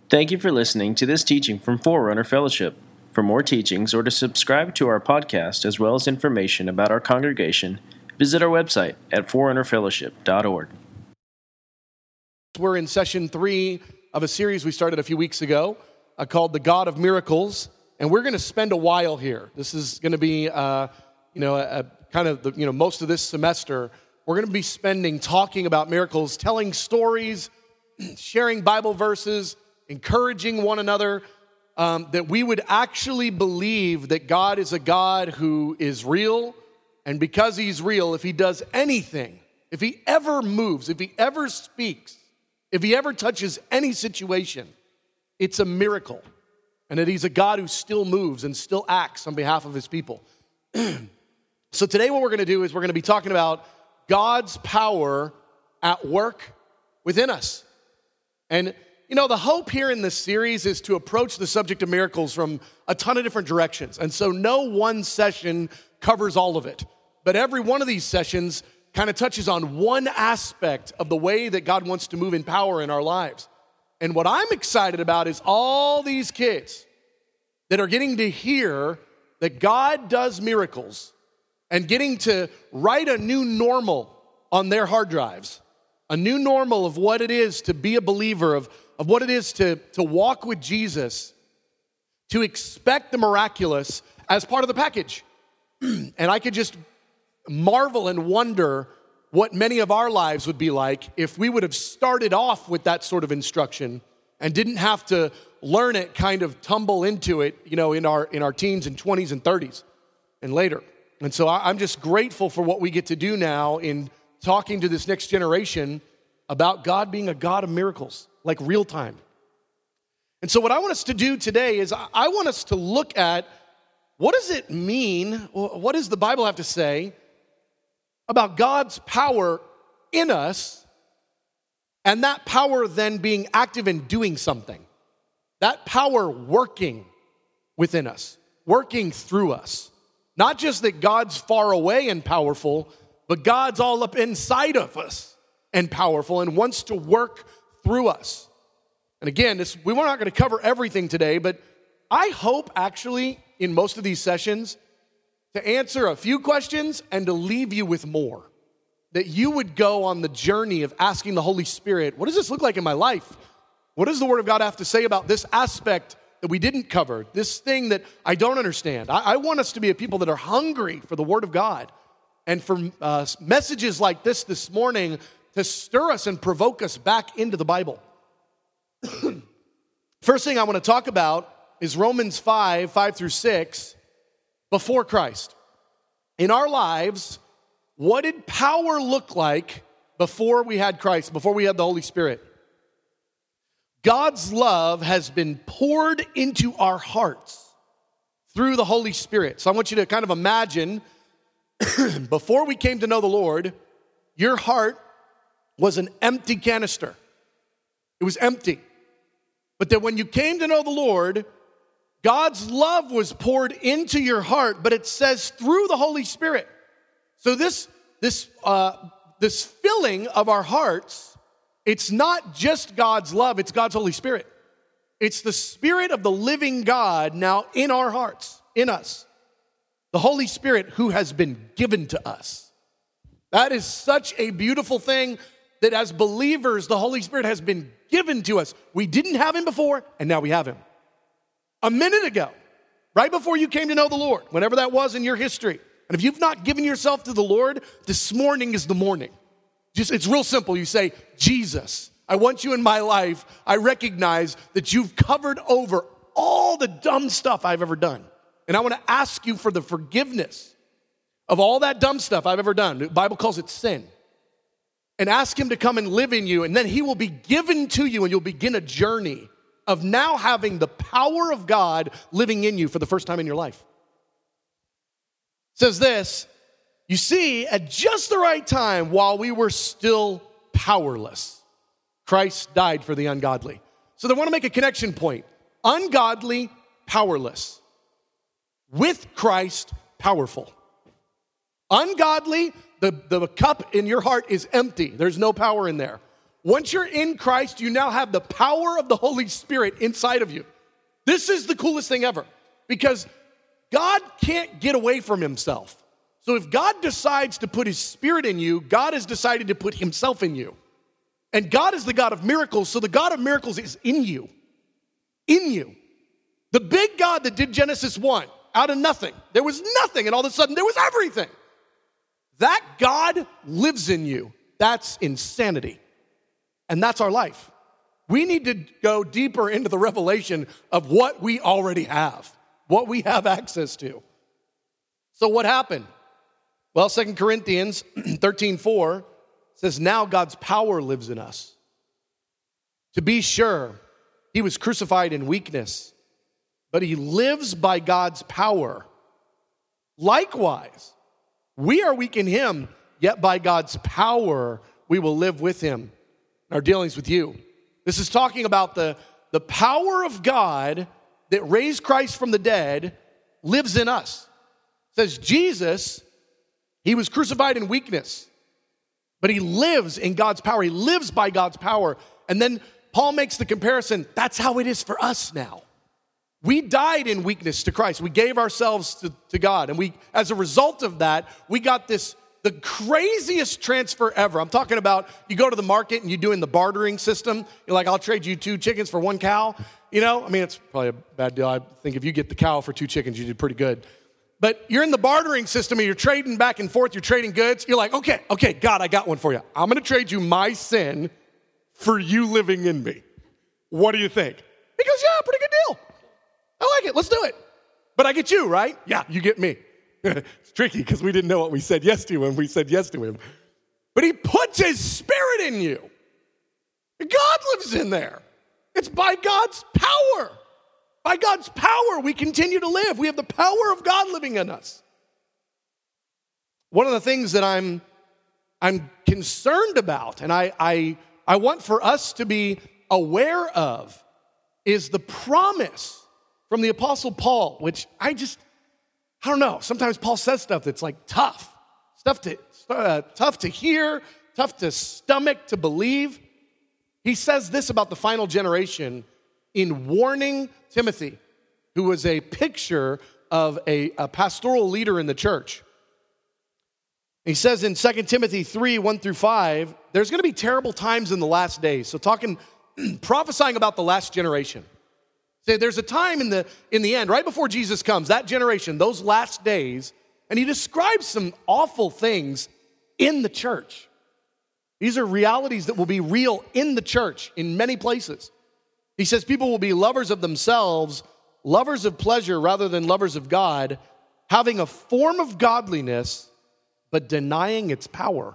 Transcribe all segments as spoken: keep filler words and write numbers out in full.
Thank you for listening to this teaching from Forerunner Fellowship. For more teachings or to subscribe to our podcast as well as information about our congregation, visit our website at forerunner fellowship dot org. We're in session three of a series we started a few weeks ago uh, called The God of Miracles, and we're going to spend a while here. This is going to be, uh, you know, a, a kind of the, you know most of this semester. We're going to be spending talking about miracles, telling stories, sharing Bible verses, encouraging one another, um, that we would actually believe that God is a God who is real, and because he's real, if he does anything, if he ever moves, if he ever speaks, if he ever touches any situation, it's a miracle, and that he's a God who still moves and still acts on behalf of his people. So today what we're going to do is we're going to be talking about God's power at work within us. And you know, the hope here in this series is to approach the subject of miracles from a ton of different directions. And so no one session covers all of it. But every one of these sessions kind of touches on one aspect of the way that God wants to move in power in our lives. And what I'm excited about is all these kids that are getting to hear that God does miracles and getting to write a new normal on their hard drives, a new normal of what it is to be a believer, of of what it is to, to walk with Jesus, to expect the miraculous as part of the package. And I could just marvel and wonder what many of our lives would be like if we would have started off with that sort of instruction and didn't have to learn it, kind of tumble into it, you know, in our in our teens and twenties and thirties and later. And so I, I'm just grateful for what we get to do now in talking to this next generation about God being a God of miracles, like real time. And so what I want us to do today is I want us to look at what does it mean, what does the Bible have to say about God's power in us, and that power then being active in doing something. That power working within us, working through us. Not just that God's far away and powerful, but God's all up inside of us and powerful and wants to work through us. And again, this, we we're not going to cover everything today, but I hope actually in most of these sessions to answer a few questions and to leave you with more. That you would go on the journey of asking the Holy Spirit, what does this look like in my life? What does the Word of God have to say about this aspect that we didn't cover, this thing that I don't understand? I, I want us to be a people that are hungry for the Word of God and for uh, messages like this this morning to stir us and provoke us back into the Bible. First thing I want to talk about is Romans five, five through six, before Christ. In our lives, what did power look like before we had Christ, before we had the Holy Spirit? God's love has been poured into our hearts through the Holy Spirit. So I want you to kind of imagine, before we came to know the Lord, your heart was an empty canister. It was empty. But that when you came to know the Lord, God's love was poured into your heart, but it says through the Holy Spirit. So this, this, uh, this filling of our hearts, it's not just God's love, it's God's Holy Spirit. It's the Spirit of the living God now in our hearts, in us. The Holy Spirit who has been given to us. That is such a beautiful thing, that as believers, the Holy Spirit has been given to us. We didn't have him before, and now we have him. A minute ago, right before you came to know the Lord, whenever that was in your history, and if you've not given yourself to the Lord, this morning is the morning. Just, it's real simple. You say, Jesus, I want you in my life. I recognize that you've covered over all the dumb stuff I've ever done. And I want to ask you for the forgiveness of all that dumb stuff I've ever done. The Bible calls it sin. And ask him to come and live in you, and then he will be given to you, and you'll begin a journey of now having the power of God living in you for the first time in your life. It says this, you see, at just the right time, while we were still powerless, Christ died for the ungodly. So they want to make a connection point. Ungodly, powerless. With Christ, powerful. Ungodly, the, the cup in your heart is empty. There's no power in there. Once you're in Christ, you now have the power of the Holy Spirit inside of you. This is the coolest thing ever because God can't get away from himself. So if God decides to put his Spirit in you, God has decided to put himself in you. And God is the God of miracles, so the God of miracles is in you. In you. The big God that did Genesis one, out of nothing. There was nothing, and all of a sudden there was everything. That God lives in you. That's insanity. And that's our life. We need to go deeper into the revelation of what we already have, what we have access to. So what happened? Well, Second Corinthians thirteen four says, now God's power lives in us. To be sure, he was crucified in weakness, but he lives by God's power. Likewise, we are weak in him, yet by God's power we will live with him in our dealings with you. This is talking about the, the power of God that raised Christ from the dead lives in us. It says Jesus, he was crucified in weakness, but he lives in God's power. He lives by God's power. And then Paul makes the comparison, that's how it is for us now. We died in weakness to Christ. We gave ourselves to, to God. And we, as a result of that, we got this, the craziest transfer ever. I'm talking about you go to the market and you're doing the bartering system. You're like, I'll trade you two chickens for one cow. You know, I mean, it's probably a bad deal. I think if you get the cow for two chickens, you did pretty good. But you're in the bartering system and you're trading back and forth. You're trading goods. You're like, okay, okay, God, I got one for you. I'm going to trade you my sin for you living in me. What do you think? He goes, yeah, pretty good deal. I like it. Let's do it. But I get you, right? Yeah, you get me. It's tricky because we didn't know what we said yes to when we said yes to him. But he puts his Spirit in you. God lives in there. It's by God's power. By God's power, we continue to live. We have the power of God living in us. One of the things that I'm, I'm concerned about, and I, I, I want for us to be aware of, is the promise from the Apostle Paul, which I just, I don't know. Sometimes Paul says stuff that's like tough, stuff to, uh, tough to hear, tough to stomach, to believe. He says this about the final generation in warning Timothy, who was a picture of a, a pastoral leader in the church. He says in Second Timothy three, one through five, there's going to be terrible times in the last days. So talking, prophesying about the last generation. Say there's a time in the in the end, right before Jesus comes, that generation, those last days, and he describes some awful things in the church. These are realities that will be real in the church in many places. He says people will be lovers of themselves, lovers of pleasure rather than lovers of God, having a form of godliness, but denying its power.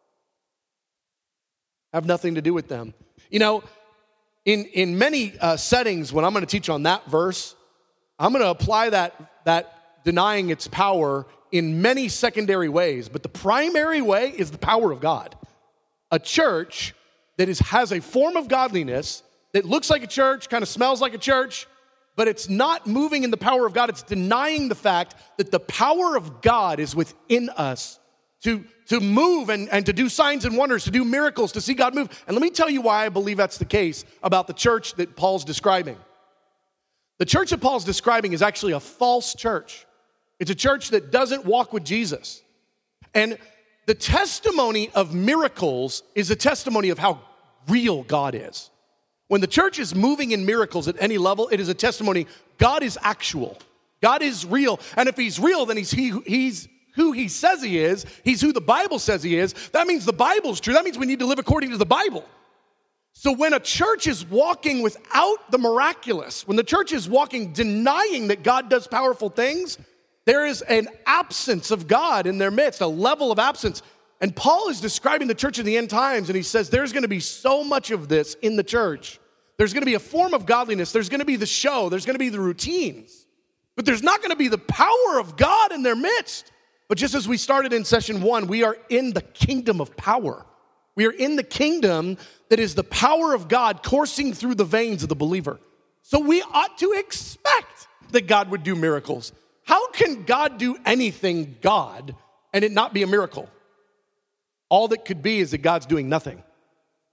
Have nothing to do with them. You know, in, in many uh, settings, when I'm going to teach on that verse, I'm going to apply that, that denying its power in many secondary ways. But the primary way is the power of God. A church that is, has a form of godliness that looks like a church, kind of smells like a church, but it's not moving in the power of God. It's denying the fact that the power of God is within us to, to move and, and to do signs and wonders, to do miracles, to see God move. And let me tell you why I believe that's the case about the church that Paul's describing. The church that Paul's describing is actually a false church. It's a church that doesn't walk with Jesus. And the testimony of miracles is a testimony of how real God is. When the church is moving in miracles at any level, it is a testimony God is actual. God is real. And if he's real, then he's, he, he's who he says he is. He's who the Bible says he is. That means the Bible's true. That means we need to live according to the Bible. So when a church is walking without the miraculous, when the church is walking denying that God does powerful things, there is an absence of God in their midst, a level of absence. And Paul is describing the church in the end times, and he says there's going to be so much of this in the church. There's going to be a form of godliness. There's going to be the show. There's going to be the routines. But there's not going to be the power of God in their midst. But just as we started in session one, we are in the kingdom of power. We are in the kingdom that is the power of God coursing through the veins of the believer. So we ought to expect that God would do miracles. How can God do anything God and it not be a miracle? All that could be is that God's doing nothing.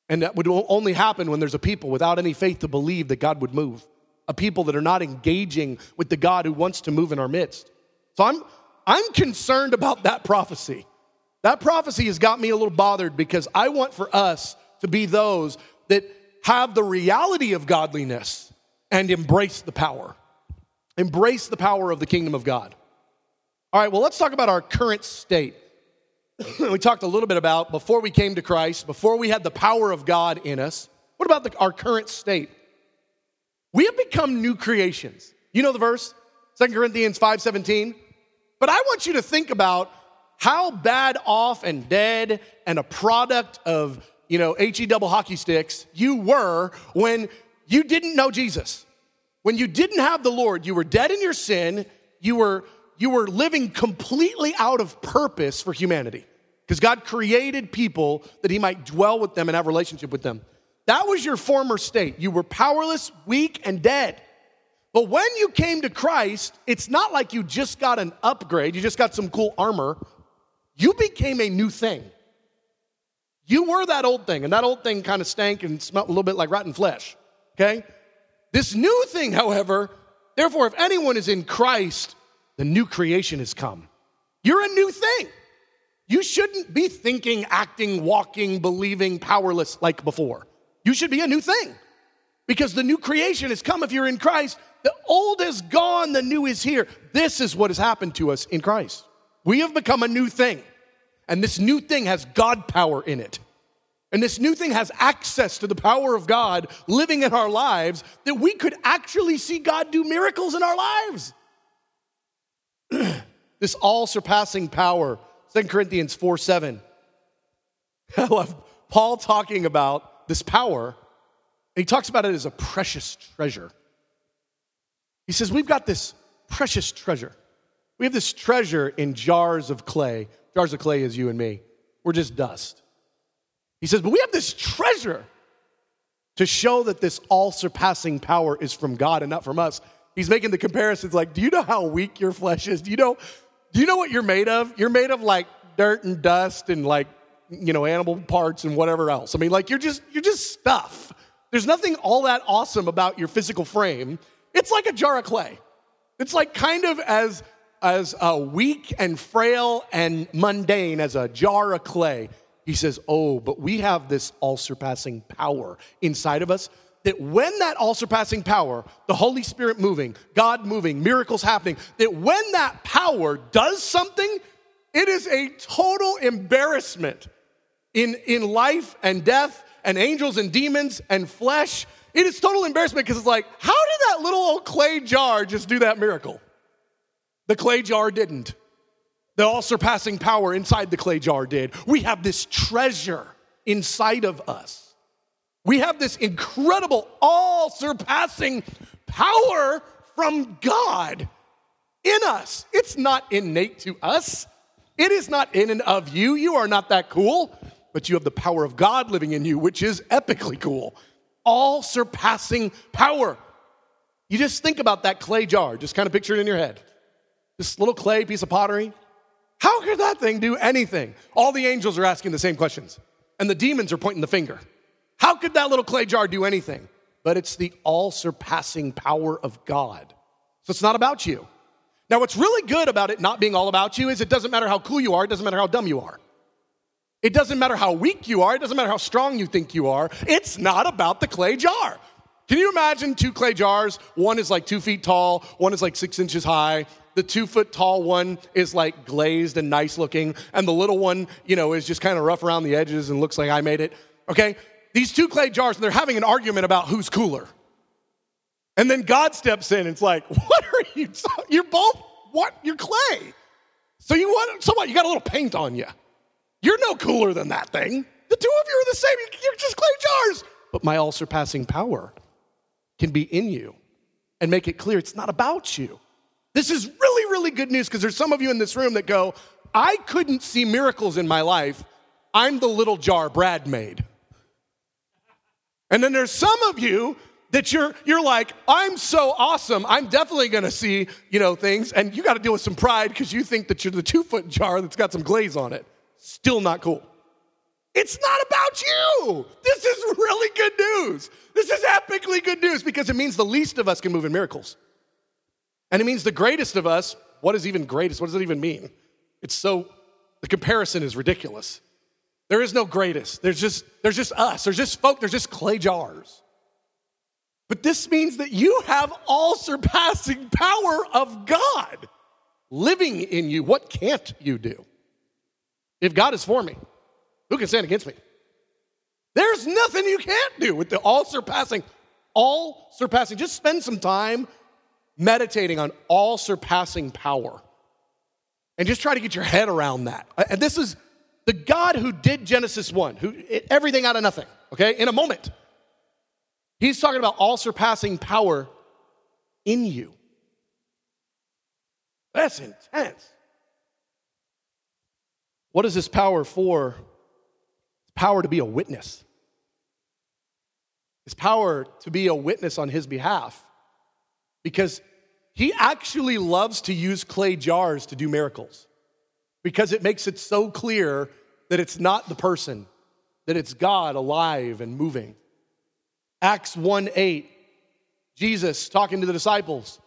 And that would only happen when there's a people without any faith to believe that God would move. A people that are not engaging with the God who wants to move in our midst. So I'm, I'm concerned about that prophecy. That prophecy has got me a little bothered because I want for us to be those that have the reality of godliness and embrace the power. Embrace the power of the kingdom of God. All right, well, let's talk about our current state. We talked a little bit about before we came to Christ, before we had the power of God in us. What about the, our current state? We have become new creations. You know the verse, Second Corinthians five seventeen. But I want you to think about how bad off and dead and a product of, you know, H E double hockey sticks you were when you didn't know Jesus. When you didn't have the Lord, you were dead in your sin. You were, you were living completely out of purpose for humanity. Because God created people that he might dwell with them and have a relationship with them. That was your former state. You were powerless, weak, and dead. But when you came to Christ, it's not like you just got an upgrade. You just got some cool armor. You became a new thing. You were that old thing, and that old thing kind of stank and smelled a little bit like rotten flesh, okay? This new thing, however, therefore, if anyone is in Christ, the new creation has come. You're a new thing. You shouldn't be thinking, acting, walking, believing, powerless like before. You should be a new thing because the new creation has come if you're in Christ. The old is gone, the new is here. This is what has happened to us in Christ. We have become a new thing, and this new thing has God power in it. And this new thing has access to the power of God living in our lives that we could actually see God do miracles in our lives. This all-surpassing power, Second Corinthians four seven. I love Paul talking about this power, and he talks about it as a precious treasure. He says, we've got this precious treasure. We have this treasure in jars of clay. Jars of clay is you and me. We're just dust. He says, but we have this treasure to show that this all-surpassing power is from God and not from us. He's making the comparisons like, do you know how weak your flesh is? Do you know, do you know what you're made of? You're made of like dirt and dust and like, you know, animal parts and whatever else. I mean, like you're just, you're just stuff. There's nothing all that awesome about your physical frame. It's like a jar of clay. It's like kind of as, as uh, weak and frail and mundane as a jar of clay. He says, oh, but we have this all-surpassing power inside of us that when that all-surpassing power, the Holy Spirit moving, God moving, miracles happening, that when that power does something, it is a total embarrassment in, in life and death and angels and demons and flesh. It is total embarrassment because it's like, how did that little old clay jar just do that miracle? The clay jar didn't. The all-surpassing power inside the clay jar did. We have this treasure inside of us. We have this incredible, all-surpassing power from God in us. It's not innate to us. It is not in and of you. You are not that cool, but you have the power of God living in you, which is epically cool. All-surpassing power. You just think about that clay jar. Just kind of picture it in your head. This little clay piece of pottery. How could that thing do anything? All the angels are asking the same questions, and the demons are pointing the finger. How could that little clay jar do anything? But it's the all-surpassing power of God. So it's not about you. Now, what's really good about it not being all about you is it doesn't matter how cool you are. It doesn't matter how dumb you are. It doesn't matter how weak you are. It doesn't matter how strong you think you are. It's not about the clay jar. Can you imagine two clay jars? One is like two feet tall. One is like six inches high. The two-foot tall one is like glazed and nice looking. And the little one, you know, is just kind of rough around the edges and looks like I made it. Okay? These two clay jars, and they're having an argument about who's cooler. And then God steps in and it's like, what are you, you're both, what, you're clay. So you want, so what, you got a little paint on you. You're no cooler than that thing. The two of you are the same, you're just clay jars. But my all-surpassing power can be in you and make it clear it's not about you. This is really, really good news because there's some of you in this room that go, I couldn't see miracles in my life. I'm the little jar Brad made. And then there's some of you that you're you're like, I'm so awesome. I'm definitely going to see, you know, things. And you got to deal with some pride because you think that you're the two-foot jar that's got some glaze on it. Still not cool. It's not about you. This is really good news. This is epically good news because it means the least of us can move in miracles. And it means the greatest of us, what is even greatest? What does it even mean? It's so, the comparison is ridiculous. There is no greatest. There's just, there's just us. There's just folk. There's just clay jars. But this means that you have all surpassing power of God living in you. What can't you do? If God is for me, who can stand against me? There's nothing you can't do with the all surpassing, all surpassing. Just spend some time meditating on all surpassing power and just try to get your head around that. And this is the God who did Genesis one, who everything out of nothing, okay, in a moment. He's talking about all surpassing power in you. That's intense. What is this power for? It's power to be a witness. It's power to be a witness on his behalf because he actually loves to use clay jars to do miracles because it makes it so clear that it's not the person, that it's God alive and moving. Acts one eight, Jesus talking to the disciples.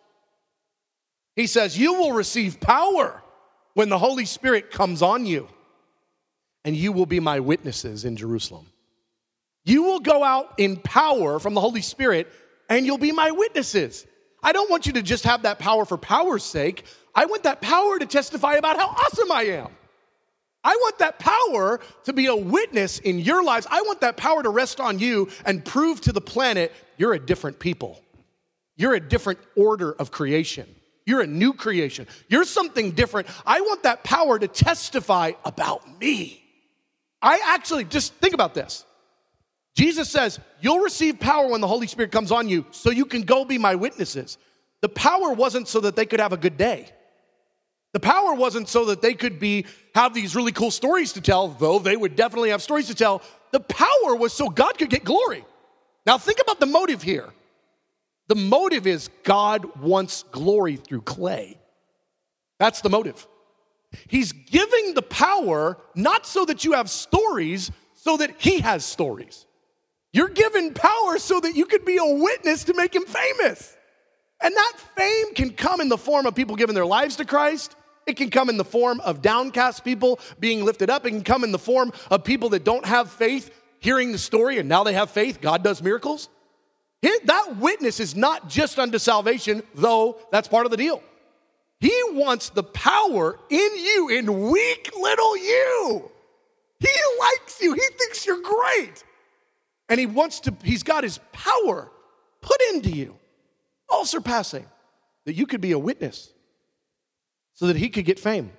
He says, you will receive power when the Holy Spirit comes on you, and you will be my witnesses in Jerusalem. You will go out in power from the Holy Spirit, and you'll be my witnesses. I don't want you to just have that power for power's sake. I want that power to testify about how awesome I am. I want that power to be a witness in your lives. I want that power to rest on you and prove to the planet you're a different people. You're a different order of creation. You're a new creation. You're something different. I want that power to testify about me. I actually, just think about this. Jesus says, you'll receive power when the Holy Spirit comes on you so you can go be my witnesses. The power wasn't so that they could have a good day. The power wasn't so that they could be have these really cool stories to tell, though they would definitely have stories to tell. The power was so God could get glory. Now think about the motive here. The motive is God wants glory through clay. That's the motive. He's giving the power not so that you have stories, so that he has stories. You're given power so that you could be a witness to make him famous. And that fame can come in the form of people giving their lives to Christ. It can come in the form of downcast people being lifted up. It can come in the form of people that don't have faith hearing the story and now they have faith. God does miracles. That witness is not just unto salvation, though that's part of the deal. He wants the power in you, in weak little you. He likes you. He thinks you're great. And he wants to, he's got his power put into you, all surpassing, that you could be a witness so that he could get fame.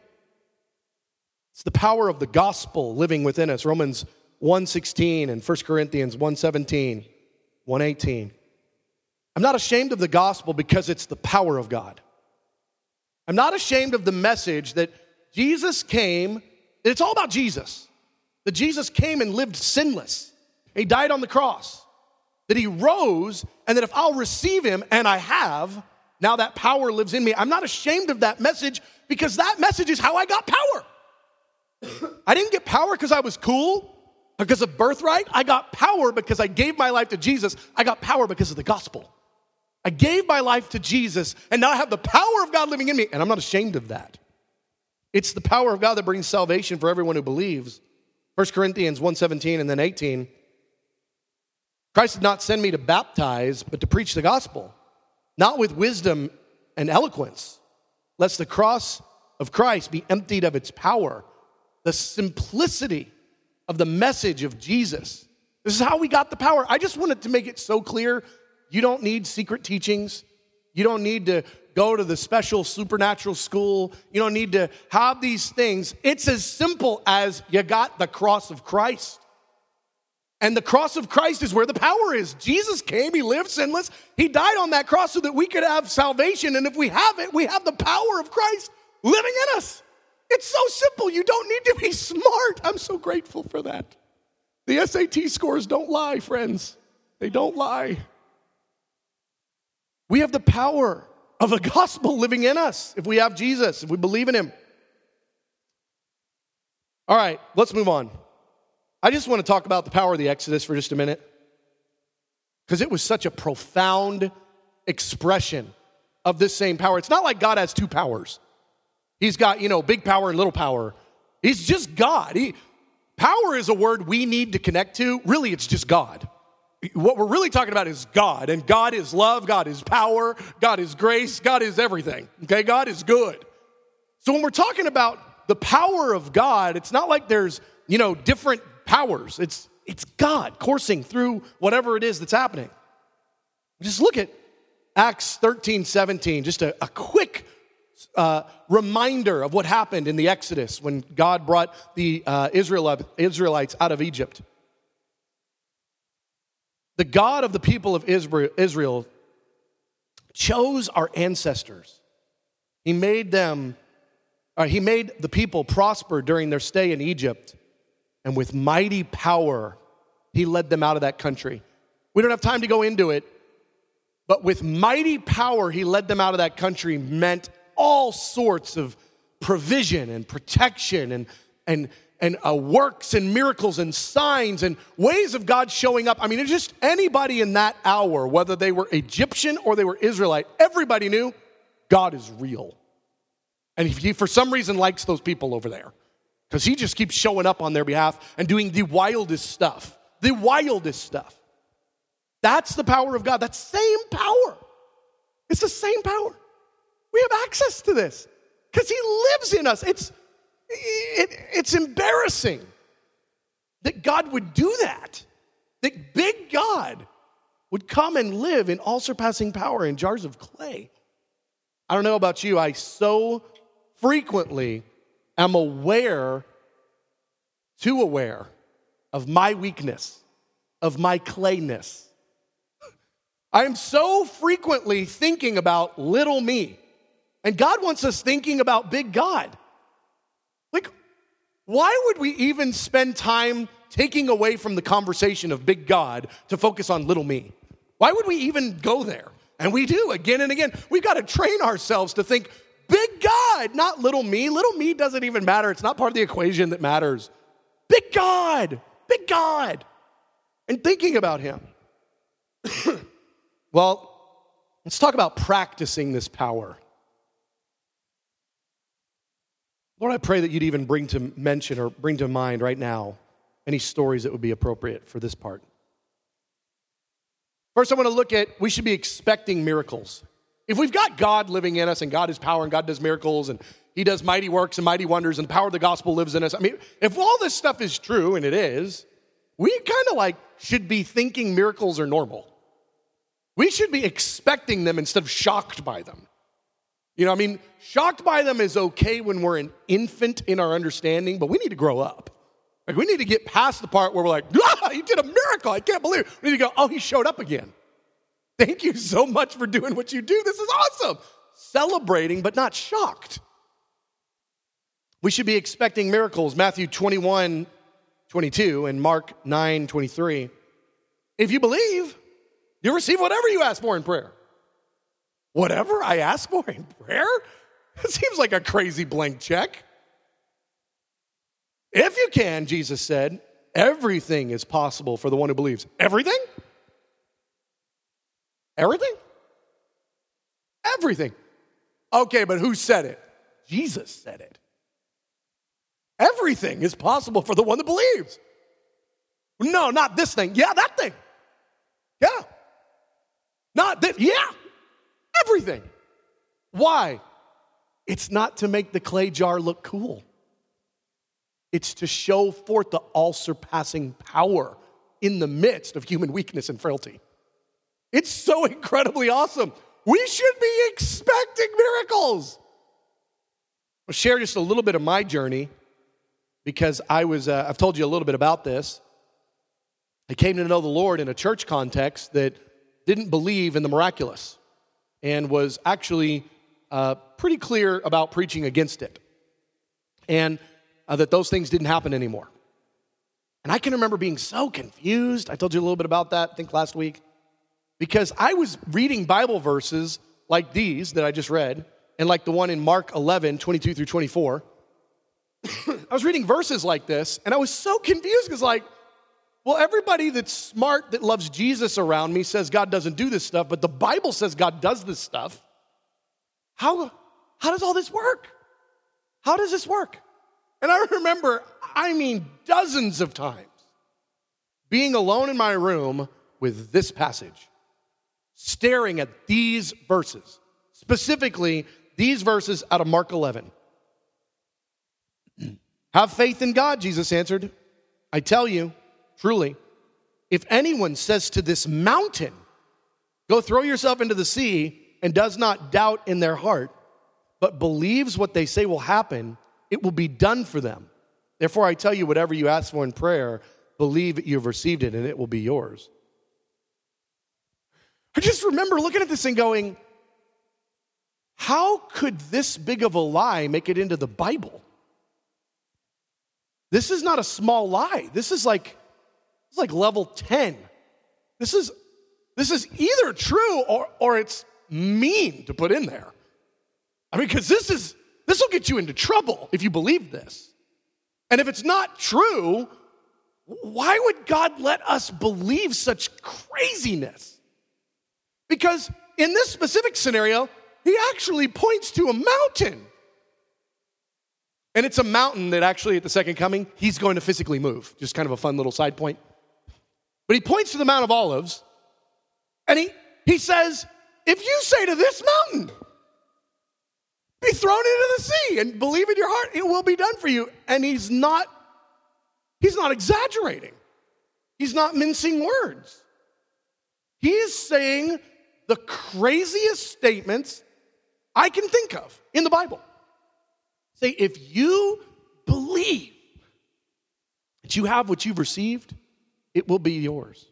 It's the power of the gospel living within us. Romans one sixteen and First Corinthians one seventeen, one eighteen. I'm not ashamed of the gospel because it's the power of God. I'm not ashamed of the message that Jesus came, that it's all about Jesus. That Jesus came and lived sinless. He died on the cross. That he rose, and that if I'll receive him, and I have, now that power lives in me. I'm not ashamed of that message because that message is how I got power. I didn't get power because I was cool, because of birthright. I got power because I gave my life to Jesus. I got power because of the gospel. I gave my life to Jesus, and now I have the power of God living in me, and I'm not ashamed of that. It's the power of God that brings salvation for everyone who believes. First Corinthians one seventeen and then eighteen. Christ did not send me to baptize, but to preach the gospel, not with wisdom and eloquence, lest the cross of Christ be emptied of its power. The simplicity of the message of Jesus. This is how we got the power. I just wanted to make it so clear. You don't need secret teachings. You don't need to go to the special supernatural school. You don't need to have these things. It's as simple as you got the cross of Christ. And the cross of Christ is where the power is. Jesus came, he lived sinless. He died on that cross so that we could have salvation. And if we have it, we have the power of Christ living in us. It's so simple. You don't need to be smart. I'm so grateful for that. The S A T scores don't lie, friends. They don't lie. We have the power of the gospel living in us if we have Jesus, if we believe in him. All right, let's move on. I just want to talk about the power of the Exodus for just a minute, because it was such a profound expression of this same power. It's not like God has two powers. He's got, you know, big power and little power. He's just God. He, power is a word we need to connect to. Really, it's just God. What we're really talking about is God, and God is love, God is power, God is grace, God is everything, okay? God is good. So when we're talking about the power of God, it's not like there's, you know, different powers. It's it's God coursing through whatever it is that's happening. Just look at Acts thirteen seventeen, just a, a quick uh, reminder of what happened in the Exodus when God brought the uh, Israel, Israelites out of Egypt. The God of the people of Israel chose our ancestors. He made them, or he made the people prosper during their stay in Egypt, and with mighty power, he led them out of that country. We don't have time to go into it, but with mighty power, he led them out of that country meant all sorts of provision and protection and and and uh, works and miracles and signs and ways of God showing up. I mean, it's just anybody in that hour, whether they were Egyptian or they were Israelite, everybody knew God is real. And if he, for some reason, likes those people over there, because he just keeps showing up on their behalf and doing the wildest stuff, the wildest stuff. That's the power of God. That same power. It's the same power. We have access to this because he lives in us. It's It, it's embarrassing that God would do that, that big God would come and live in all-surpassing power in jars of clay. I don't know about you, I so frequently am aware, too aware, of my weakness, of my clayness. I am so frequently thinking about little me, and God wants us thinking about big God. Like, why would we even spend time taking away from the conversation of big God to focus on little me? Why would we even go there? And we do again and again. We've got to train ourselves to think big God, not little me. Little me doesn't even matter. It's not part of the equation that matters. Big God, big God. And thinking about him. Well, let's talk about practicing this power. Lord, I pray that you'd even bring to mention or bring to mind right now any stories that would be appropriate for this part. First, I want to look at, we should be expecting miracles. If we've got God living in us and God is power and God does miracles and he does mighty works and mighty wonders and the power of the gospel lives in us. I mean, if all this stuff is true, and it is, we kind of like should be thinking miracles are normal. We should be expecting them instead of shocked by them. You know, I mean, shocked by them is okay when we're an infant in our understanding, but we need to grow up. Like, we need to get past the part where we're like, ah, he did a miracle. I can't believe it. We need to go, oh, he showed up again. Thank you so much for doing what you do. This is awesome. Celebrating, but not shocked. We should be expecting miracles. Matthew twenty-one, twenty-two and Mark nine, twenty-three. If you believe, you'll receive whatever you ask for in prayer. Whatever I ask for in prayer? It seems like a crazy blank check. If you can, Jesus said, everything is possible for the one who believes. Everything? Everything? Everything. Okay, but who said it? Jesus said it. Everything is possible for the one that believes. No, not this thing. Yeah, that thing. Yeah. Not this. Yeah. Everything. Why? It's not to make the clay jar look cool. It's to show forth the all-surpassing power in the midst of human weakness and frailty. It's so incredibly awesome. We should be expecting miracles. I'll share just a little bit of my journey because I was, uh, I've told you a little bit about this. I came to know the Lord in a church context that didn't believe in the miraculous and was actually uh, pretty clear about preaching against it. And uh, that those things didn't happen anymore. And I can remember being so confused. I told you a little bit about that, I think, last week. Because I was reading Bible verses like these that I just read, and like the one in Mark eleven, twenty-two through twenty-four. I was reading verses like this, and I was so confused because, like, well, everybody that's smart that loves Jesus around me says God doesn't do this stuff, but the Bible says God does this stuff. How, how does all this work? How does this work? And I remember, I mean, dozens of times being alone in my room with this passage, staring at these verses, specifically these verses out of Mark eleven. Have faith in God, Jesus answered. I tell you, truly, if anyone says to this mountain, go throw yourself into the sea, and does not doubt in their heart, but believes what they say will happen, it will be done for them. Therefore, I tell you, whatever you ask for in prayer, believe that you've received it, and it will be yours. I just remember looking at this and going, how could this big of a lie make it into the Bible? This is not a small lie. This is like, this is like level ten. This is, this is either true or, or it's mean to put in there. I mean, because this is, this will get you into trouble if you believe this. And if it's not true, why would God let us believe such craziness? Because in this specific scenario, he actually points to a mountain. And it's a mountain that actually at the second coming, he's going to physically move. Just kind of a fun little side point. But he points to the Mount of Olives, and he, he says, if you say to this mountain, be thrown into the sea and believe in your heart, it will be done for you. And he's not, he's not exaggerating. He's not mincing words. He is saying the craziest statements I can think of in the Bible. Say, if you believe that you have what you've received, it will be yours.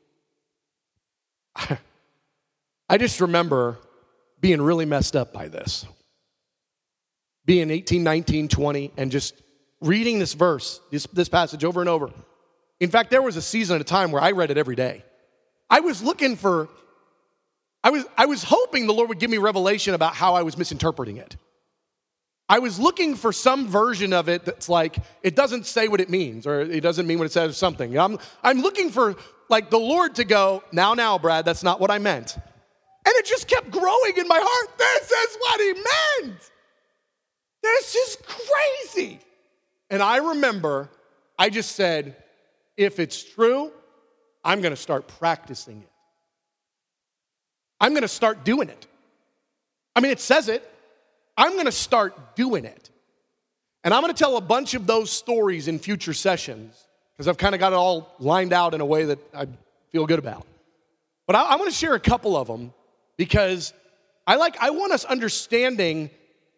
I just remember being really messed up by this. Being eighteen, nineteen, twenty, and just reading this verse, this, this passage over and over. In fact, there was a season at a time where I read it every day. I was looking for, I was, I was hoping the Lord would give me revelation about how I was misinterpreting it. I was looking for some version of it that's like, it doesn't say what it means, or it doesn't mean what it says or something. I'm, I'm looking for like the Lord to go, now, now, Brad, that's not what I meant. And it just kept growing in my heart. This is what he meant. This is crazy. And I remember, I just said, if it's true, I'm going to start practicing it. I'm going to start doing it. I mean, it says it. I'm going to start doing it. And I'm going to tell a bunch of those stories in future sessions because I've kind of got it all lined out in a way that I feel good about. But I, I'm going to share a couple of them because I like, I want us understanding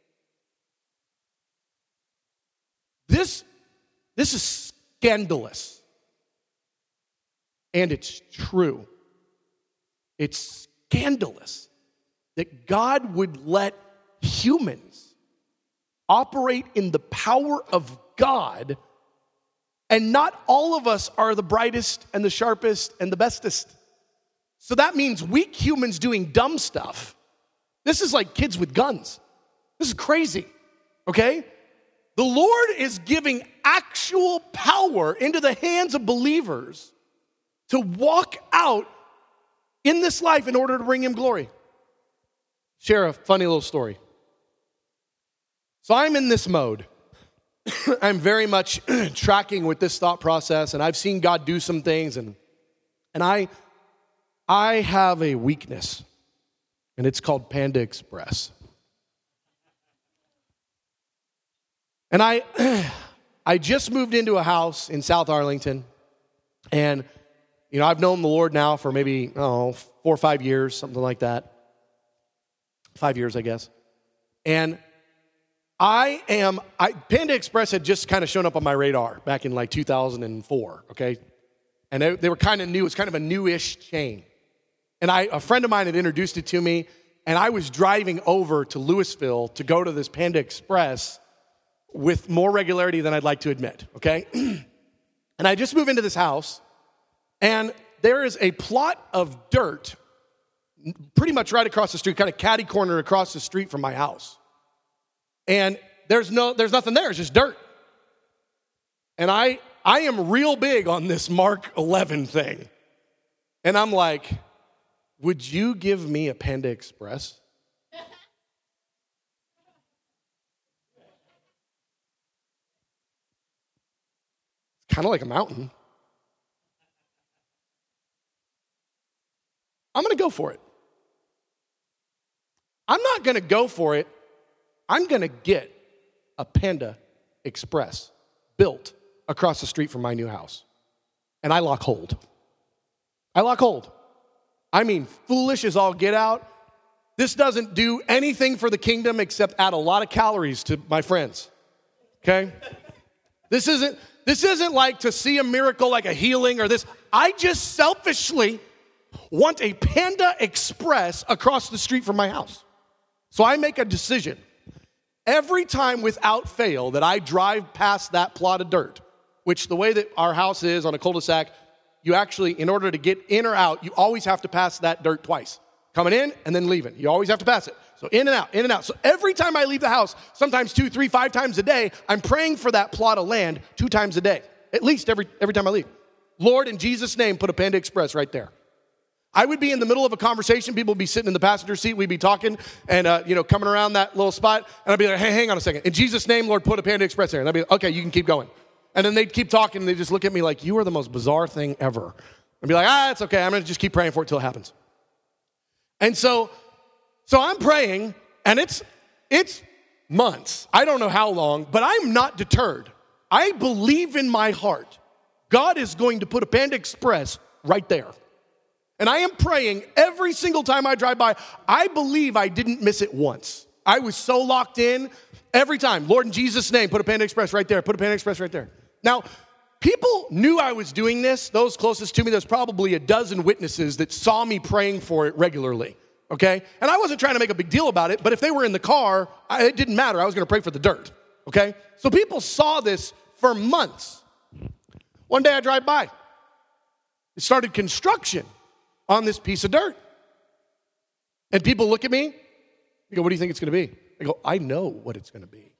this, this is scandalous. And it's true. It's scandalous that God would let humans operate in the power of God, and not all of us are the brightest and the sharpest and the bestest. So that means weak humans doing dumb stuff. This is like kids with guns. This is crazy, okay? The Lord is giving actual power into the hands of believers to walk out in this life in order to bring him glory. Share a funny little story. So I'm in this mode. I'm very much tracking with this thought process, and I've seen God do some things, and and I I have a weakness, and it's called Panda Express. And I I just moved into a house in South Arlington, and you know, I've known the Lord now for maybe, I don't know, four or five years, something like that. Five years, I guess. And I am, I, Panda Express had just kind of shown up on my radar back in like two thousand four, okay? And they, they were kind of new. It's kind of a newish chain. And I, a friend of mine had introduced it to me, and I was driving over to Louisville to go to this Panda Express with more regularity than I'd like to admit, okay? And I just moved into this house, and there is a plot of dirt pretty much right across the street, kind of catty corner across the street from my house. And there's no, there's nothing there. It's just dirt. And I, I am real big on this Mark eleven thing. And I'm like, would you give me a Panda Express? It's kind of like a mountain. I'm going to go for it. I'm not going to go for it. I'm going to get a Panda Express built across the street from my new house. And I lock hold. I lock hold. I mean, foolish as all get out. This doesn't do anything for the kingdom except add a lot of calories to my friends. Okay? This isn't, this isn't like to see a miracle like a healing or this. I just selfishly want a Panda Express across the street from my house. So I make a decision. Every time without fail that I drive past that plot of dirt, which the way that our house is on a cul-de-sac, you actually, in order to get in or out, you always have to pass that dirt twice. Coming in and then leaving. You always have to pass it. So in and out, in and out. So every time I leave the house, sometimes two, three, five times a day, I'm praying for that plot of land two times a day. At least every, every time I leave. Lord, in Jesus' name, put a Panda Express right there. I would be in the middle of a conversation. People would be sitting in the passenger seat. We'd be talking and, uh, you know, coming around that little spot. And I'd be like, hey, hang on a second. In Jesus' name, Lord, put a Panda Express there. And I'd be like, okay, you can keep going. And then they'd keep talking. And they'd just look at me like, you are the most bizarre thing ever. I'd be like, ah, it's okay. I'm going to just keep praying for it till it happens. And so, so I'm praying, and it's, it's months. I don't know how long, but I'm not deterred. I believe in my heart God is going to put a Panda Express right there. And I am praying every single time I drive by. I believe I didn't miss it once. I was so locked in every time. Lord, in Jesus' name, put a Panda Express right there. Put a Panda Express right there. Now, people knew I was doing this. Those closest to me, there's probably a dozen witnesses that saw me praying for it regularly, okay? And I wasn't trying to make a big deal about it, but if they were in the car, I, it didn't matter. I was going to pray for the dirt, okay? So people saw this for months. One day I drive by. It started construction on this piece of dirt. And people look at me. They go, what do you think it's going to be? I go, I know what it's going to be.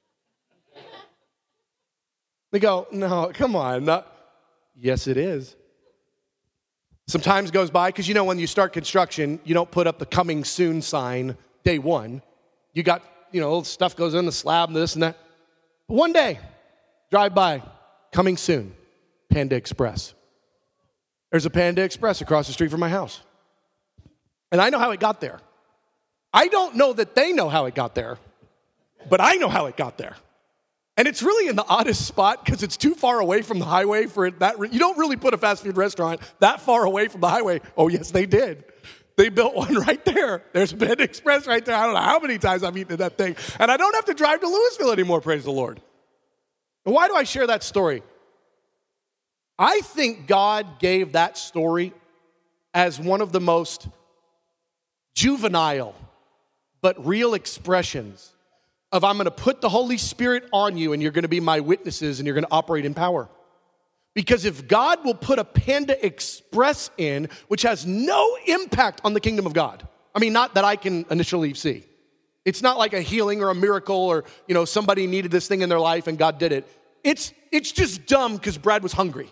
They go, no, come on. Not. Yes, it is. Some time goes by, because you know when you start construction, you don't put up the coming soon sign day one. You got, you know, stuff goes in the slab and this and that. But one day, drive by, coming soon, Panda Express. There's a Panda Express across the street from my house. And I know how it got there. I don't know that they know how it got there, but I know how it got there. And it's really in the oddest spot because it's too far away from the highway for it. That you don't really put a fast food restaurant that far away from the highway. Oh, yes, they did. They built one right there. There's a Panda Express right there. I don't know how many times I've eaten at that thing. And I don't have to drive to Louisville anymore, praise the Lord. And why do I share that story? I think God gave that story as one of the most juvenile but real expressions of I'm going to put the Holy Spirit on you and you're going to be my witnesses and you're going to operate in power. Because if God will put a Panda Express in, which has no impact on the kingdom of God, I mean, not that I can initially see. It's not like a healing or a miracle or, you know, somebody needed this thing in their life and God did it. It's, it's just dumb because Brad was hungry.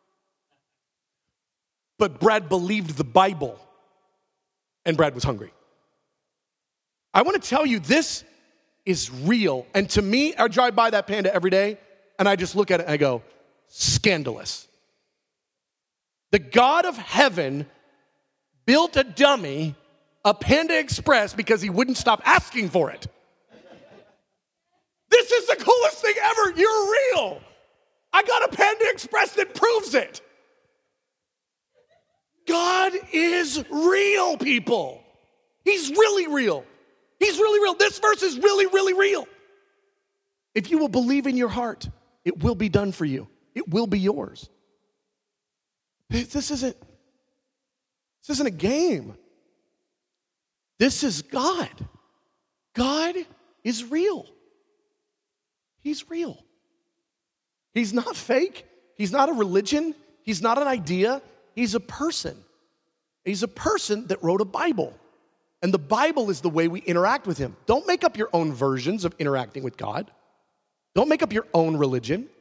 But Brad believed the Bible and Brad was hungry. I want to tell you, this is real. And to me, I drive by that Panda every day and I just look at it and I go, scandalous. The God of heaven built a dummy, a Panda Express, because he wouldn't stop asking for it. This is the coolest thing ever. You're real. I got a Panda Express that proves it. God is real, people. He's really real. He's really real. This verse is really, really real. If you will believe in your heart, it will be done for you. It will be yours. This isn't, this isn't a game. This is God. God is real. He's real. He's not fake. He's not a religion. He's not an idea. He's a person. He's a person that wrote a Bible. And the Bible is the way we interact with him. Don't make up your own versions of interacting with God. Don't make up your own religion.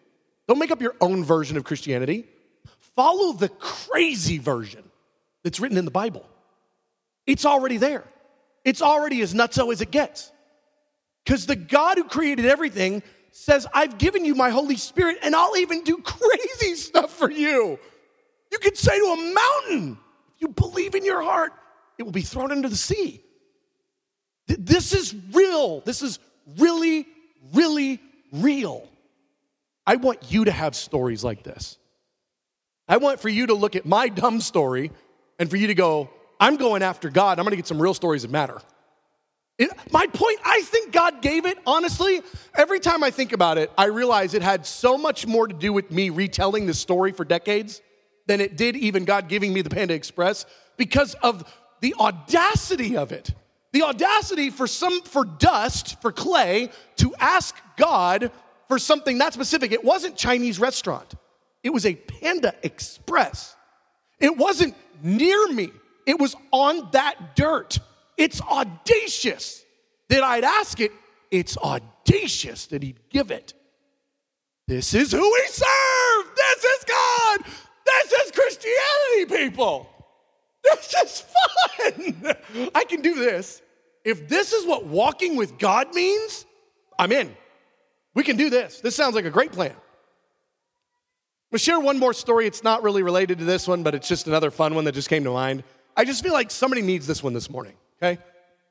Don't make up your own version of Christianity. Follow the crazy version that's written in the Bible. It's already there. It's already as nutso as it gets. Because the God who created everything says, I've given you my Holy Spirit and I'll even do crazy stuff for you. You could say to a mountain, if you believe in your heart, it will be thrown into the sea. This is real. This is really, really real. I want you to have stories like this. I want for you to look at my dumb story and for you to go, I'm going after God. I'm going to get some real stories that matter. It, my point, I think God gave it, honestly. Every time I think about it, I realize it had so much more to do with me retelling this story for decades than it did even God giving me the Panda Express because of the audacity of it. The audacity for some, for dust, for clay, to ask God for something that specific. It wasn't Chinese restaurant. It was a Panda Express. It wasn't near me. It was on that dirt. It's audacious that I'd ask it. It's audacious that he'd give it. This is who we serve. This is God. This is Christianity, people. This is fun. I can do this. If this is what walking with God means, I'm in. We can do this. This sounds like a great plan. We'll share one more story. It's not really related to this one, but it's just another fun one that just came to mind. I just feel like somebody needs this one this morning, okay?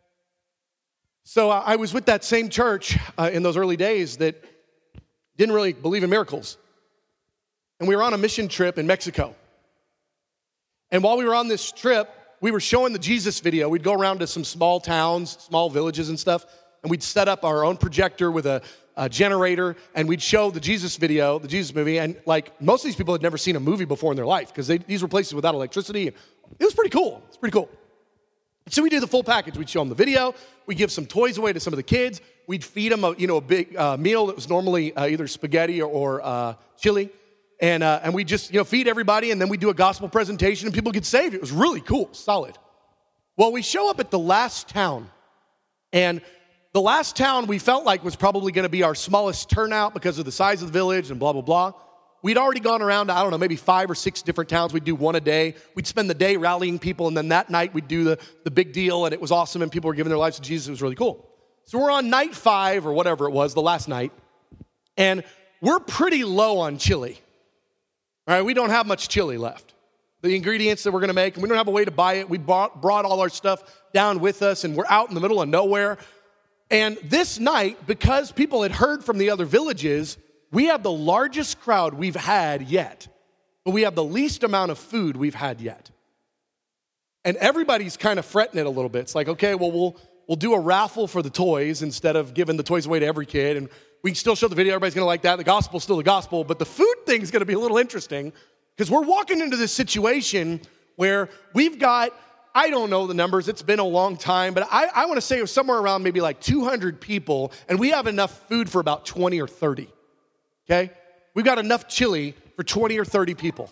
So uh, I was with that same church uh, in those early days that didn't really believe in miracles. And we were on a mission trip in Mexico. And while we were on this trip, we were showing the Jesus video. We'd go around to some small towns, small villages and stuff, and we'd set up our own projector with a, a generator, and we'd show the Jesus video, the Jesus movie, and like most of these people had never seen a movie before in their life because these were places without electricity. And it was pretty cool. It's pretty cool. So we do the full package. We'd show them the video. We'd give some toys away to some of the kids. We'd feed them a, you know, a big uh, meal that was normally uh, either spaghetti or, or uh, chili. And uh, and we just, you know, feed everybody, and then we do a gospel presentation, and people get saved. It was really cool, solid. Well, we show up at the last town, and the last town we felt like was probably going to be our smallest turnout because of the size of the village and blah, blah, blah. We'd already gone around to, I don't know, maybe five or six different towns. We'd do one a day. We'd spend the day rallying people, and then that night we'd do the, the big deal, and it was awesome, and people were giving their lives to Jesus. It was really cool. So we're on night five or whatever it was, the last night, and we're pretty low on chili. All right, we don't have much chili left. The ingredients that we're going to make, and we don't have a way to buy it. We bought, brought all our stuff down with us, and we're out in the middle of nowhere. And this night, because people had heard from the other villages, we have the largest crowd we've had yet, but we have the least amount of food we've had yet. And everybody's kind of fretting it a little bit. It's like, okay, well, we'll we'll do a raffle for the toys instead of giving the toys away to every kid, and we can still show the video. Everybody's going to like that. The gospel's still the gospel, but the food thing's going to be a little interesting because we're walking into this situation where we've got, I don't know the numbers. It's been a long time, but I, I want to say it was somewhere around maybe like two hundred people, and we have enough food for about twenty or thirty, okay? We've got enough chili for twenty or thirty people.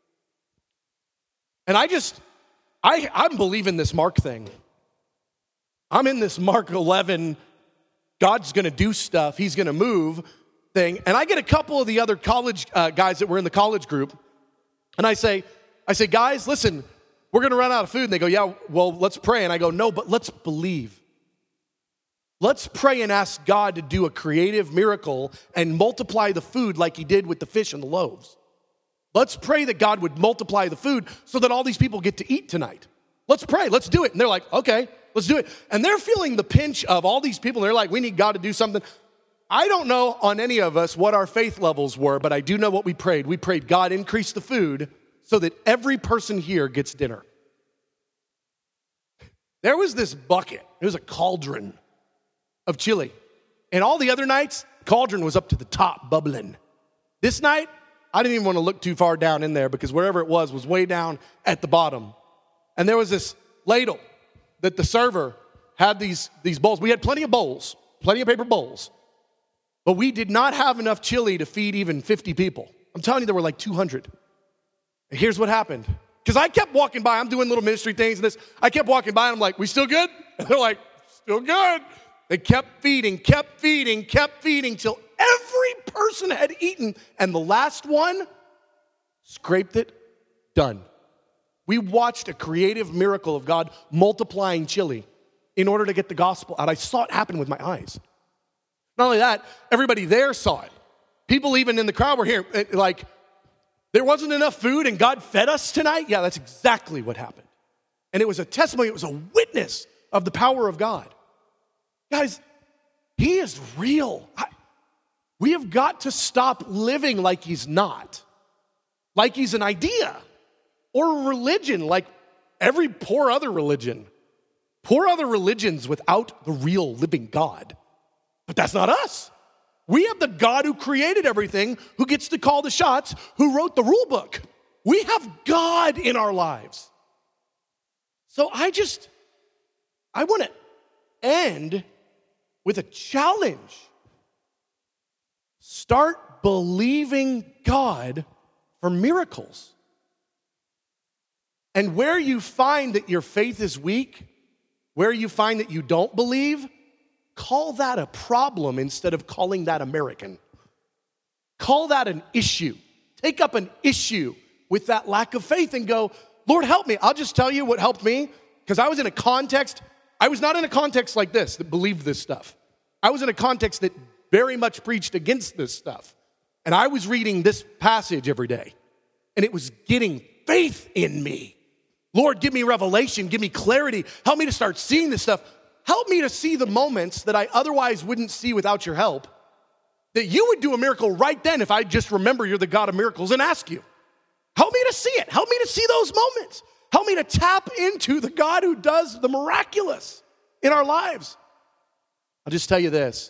And I just, I, I'm believing this Mark thing. I'm in this Mark eleven, God's going to do stuff, he's going to move thing. And I get a couple of the other college uh, guys that were in the college group, and I say, I say, guys, listen, we're going to run out of food. And they go, yeah, well, let's pray. And I go, no, but let's believe. Let's pray and ask God to do a creative miracle and multiply the food like he did with the fish and the loaves. Let's pray that God would multiply the food so that all these people get to eat tonight. Let's pray. Let's do it. And they're like, okay, let's do it. And they're feeling the pinch of all these people. They're like, we need God to do something. I don't know on any of us what our faith levels were, but I do know what we prayed. We prayed, God, increase the food so that every person here gets dinner. There was this bucket. It was a cauldron of chili. And all the other nights, cauldron was up to the top, bubbling. This night, I didn't even want to look too far down in there because wherever it was was way down at the bottom. And there was this ladle that the server had these, these bowls. We had plenty of bowls, plenty of paper bowls. But we did not have enough chili to feed even fifty people. I'm telling you, there were like two hundred. And here's what happened. Because I kept walking by. I'm doing little ministry things and this. I kept walking by and I'm like, we still good? And they're like, still good. They kept feeding, kept feeding, kept feeding till every person had eaten, and the last one scraped it, done. We watched a creative miracle of God multiplying chili in order to get the gospel out. I saw it happen with my eyes. Not only that, everybody there saw it. People even in the crowd were here, like, there wasn't enough food and God fed us tonight? Yeah, that's exactly what happened. And it was a testimony, it was a witness of the power of God. Guys, he is real. I, we have got to stop living like he's not. Like he's an idea or a religion, like every poor other religion. Poor other religions without the real living God. But that's not us. We have the God who created everything, who gets to call the shots, who wrote the rule book. We have God in our lives. So I just, I want to end with a challenge. Start believing God for miracles. And where you find that your faith is weak, where you find that you don't believe, call that a problem instead of calling that American. Call that an issue. Take up an issue with that lack of faith and go, Lord, help me. I'll just tell you what helped me, because I was in a context, I was not in a context like this that believed this stuff. I was in a context that very much preached against this stuff. And I was reading this passage every day, and it was getting faith in me. Lord, give me revelation, give me clarity, help me to start seeing this stuff. Help me to see the moments that I otherwise wouldn't see without your help, that you would do a miracle right then if I just remember you're the God of miracles and ask you. Help me to see it. Help me to see those moments. Help me to tap into the God who does the miraculous in our lives. I'll just tell you this.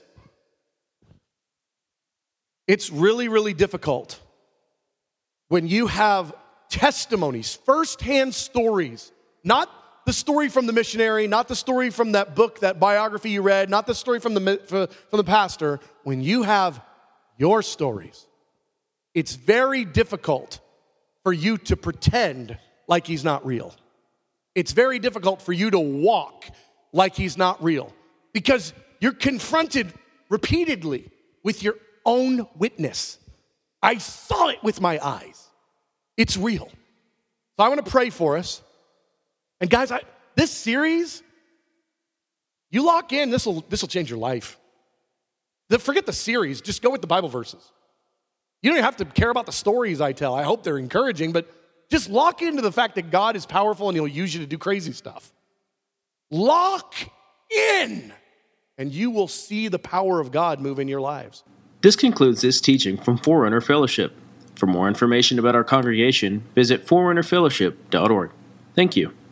It's really, really difficult when you have testimonies, firsthand stories, not the story from the missionary, not the story from that book, that biography you read, not the story from the, from the pastor. When you have your stories, it's very difficult for you to pretend like he's not real. It's very difficult for you to walk like he's not real, because you're confronted repeatedly with your own witness. I saw it with my eyes. It's real. So I want to pray for us. And guys, I, this series, you lock in, this will this will change your life. The, forget the series, just go with the Bible verses. You don't even have to care about the stories I tell. I hope they're encouraging, but just lock into the fact that God is powerful and he'll use you to do crazy stuff. Lock in, and you will see the power of God move in your lives. This concludes this teaching from Forerunner Fellowship. For more information about our congregation, visit forerunner fellowship dot org. Thank you.